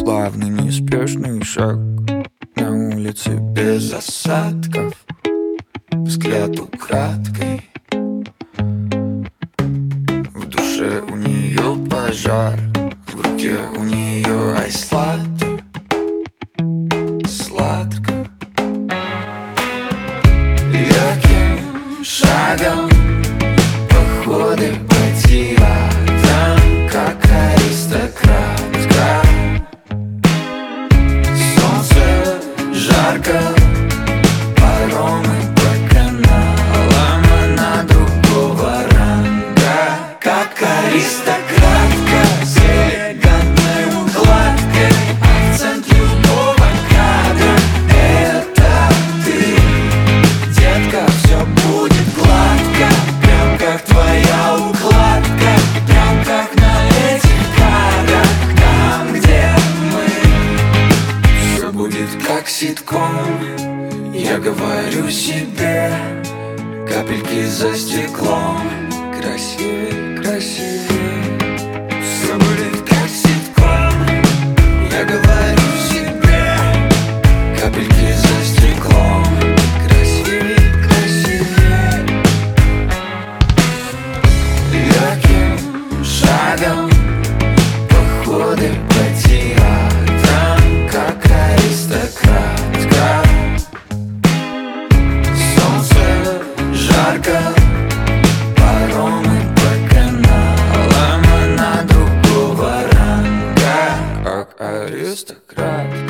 плавный, неспешный шаг на улице без осадков, взгляд украдкой. В душе у нее пожар, в руке у нее айслатте, сладко. Легким шагом походы по театрам, как аристократка. Солнце жарко, паромы по каналам, она другого ранга, как аристократка, с элегантной укладкой, акцент любого кадра. Это ты, детка, все будет гладко, прям как твоя укладка, прям как на этих кадрах, там, где мы. Все будет как ситком, я говорю себе, капельки за стеклом, красивее, красивее. Все будет как ситком, я говорю себе, капельки за стеклом, красивее, красивее. Легким шагом походы по театрам, как аристократка. Солнце жарко, паромы по каналам, она другого ранга, как аристократка.